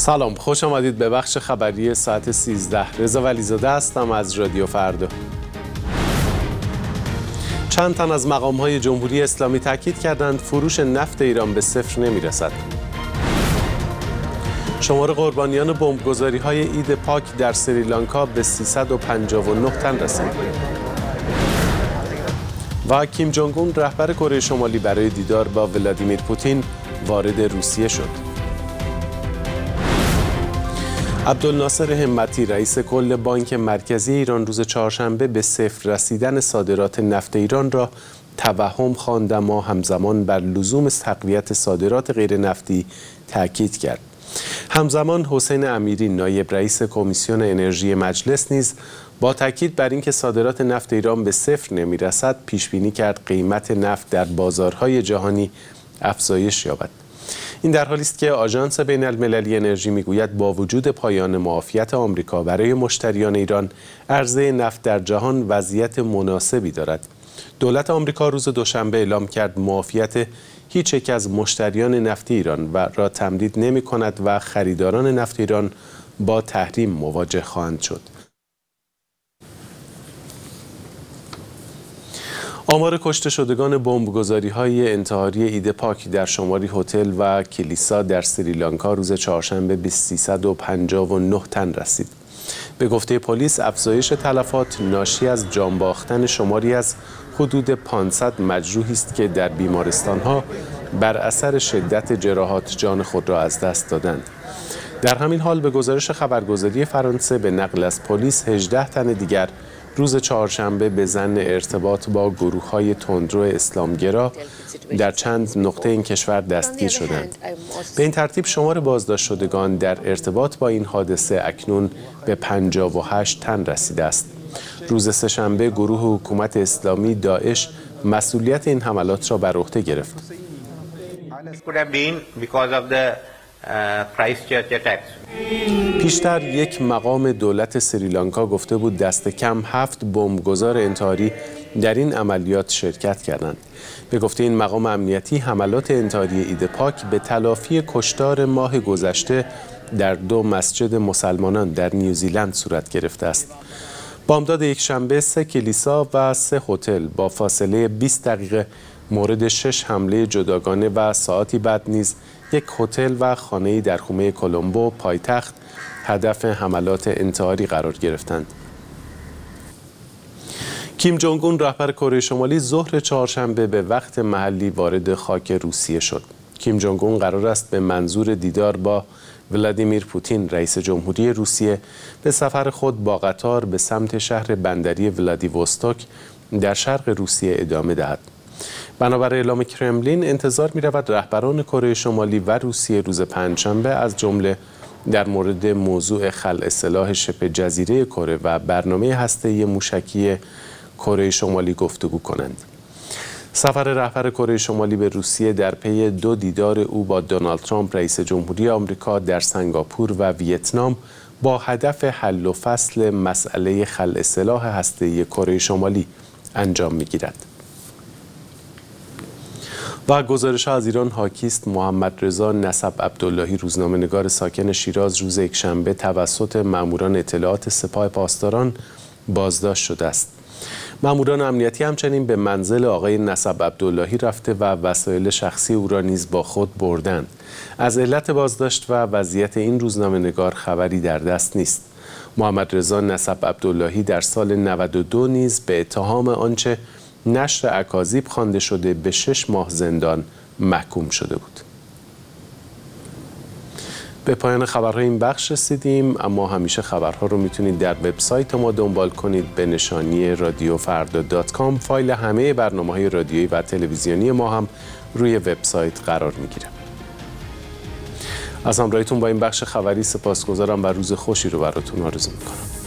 سلام، خوش آمدید به بخش خبری ساعت 13. رضا ولیزاده هستم از رادیو فردا. چند تن از مقام‌های جمهوری اسلامی تاکید کردند فروش نفت ایران به صفر نمی‌رسد. شمار قربانیان بمبگذاری‌های عید پاک در سریلانکا به 359 تن رسید. و کیم جونگ اون رهبر کره شمالی برای دیدار با ولادیمیر پوتین وارد روسیه شد. عبدالناصر همتی رئیس کل بانک مرکزی ایران روز چهارشنبه به صفر رسیدن صادرات نفت ایران را توهم خواند، اما همزمان بر لزوم تقویت صادرات غیر نفتی تاکید کرد. همزمان حسین امیری نایب رئیس کمیسیون انرژی مجلس نیز با تاکید بر اینکه صادرات نفت ایران به صفر نمی‌رسد پیش بینی کرد قیمت نفت در بازارهای جهانی افزایش یابد. این در حالی است که آژانس بین‌المللی انرژی میگوید با وجود پایان معافیت آمریکا برای مشتریان ایران، عرضه نفت در جهان وضعیت مناسبی دارد. دولت آمریکا روز دوشنبه اعلام کرد معافیت هیچ یک از مشتریان نفت ایران را تمدید نمی‌کند و خریداران نفت ایران با تحریم مواجه خواهند شد. آمار کشته شدگان بمبگذاری‌های انتحاری عید پاک در شماری هتل و کلیسا در سریلانکا روز چهارشنبه به 359 تن رسید. به گفته پلیس افزایش تلفات ناشی از جان باختن شماری از حدود 500 مجروحی است که در بیمارستان‌ها بر اثر شدت جراحات جان خود را از دست دادند. در همین حال به گزارش خبرگزاری فرانسه به نقل از پلیس 18 تن دیگر روز چهارشنبه به ظن ارتباط با گروه‌های تندرو اسلامگرا در چند نقطه این کشور دستگیر شدند. به این ترتیب شمار بازداشت شدگان در ارتباط با این حادثه اکنون به 58 تن رسیده است. روز سه‌شنبه گروه حکومت اسلامی داعش مسئولیت این حملات را بر عهده گرفت. پیشتر یک مقام دولت سریلانکا گفته بود دست کم 7 بمبگذار انتحاری در این عملیات شرکت کردند. به گفته این مقام امنیتی، حملات انتحاری عید پاک به تلافی کشتار ماه گذشته در 2 مسجد مسلمانان در نیوزیلند صورت گرفته است. بامداد یک شنبه 3 کلیسا و 3 هتل با فاصله 20 دقیقه مورد 6 حمله جداگانه و ساعتی بعد نیز یک هتل و خانه‌ای در حومه کلمبو پایتخت هدف حملات انتحاری قرار گرفتند. کیم جونگ اون رهبر کره شمالی ظهر چهارشنبه به وقت محلی وارد خاک روسیه شد. کیم جونگ اون قرار است به منظور دیدار با ولادیمیر پوتین رئیس جمهوری روسیه به سفر خود با قطار به سمت شهر بندری ولادیوستوک در شرق روسیه ادامه دهد. بنابر اعلام کرملین انتظار می رود رهبران کره شمالی و روسیه روز پنجشنبه از جمله در مورد موضوع خلع سلاح شبه جزیره کره و برنامه هسته‌ای موشکی کره شمالی گفتگو کنند. سفر رهبر کره شمالی به روسیه در پی 2 دیدار او با دونالد ترامپ رئیس جمهوری آمریکا در سنگاپور و ویتنام با هدف حل و فصل مسئله خلع سلاح هسته‌ای کره شمالی انجام می‌گیرد. و گزارش از ایران حاکی است محمد رضا نسب عبداللهی روزنامه‌نگار ساکن شیراز روز یکشنبه توسط ماموران اطلاعات سپاه پاسداران بازداشت شده است. ماموران امنیتی همچنین به منزل آقای نسب عبداللهی رفته و وسایل شخصی او را نیز با خود بردند. از علت بازداشت و وضعیت این روزنامه‌نگار خبری در دست نیست. محمد رضا نسب عبداللهی در سال 92 نیز به اتهام آنچه نشر اکاذیب خوانده شده به 6 ماه زندان محکوم شده بود. به پایان خبرهای این بخش رسیدیم، اما همیشه خبرها رو میتونید در وبسایت ما دنبال کنید به نشانی radiofarda.com. فایل همه برنامه‌های رادیویی و تلویزیونی ما هم روی وبسایت قرار میگیره. از همراهیتون با این بخش خبری سپاسگزارم و روز خوشی رو براتون آرزو میکنم.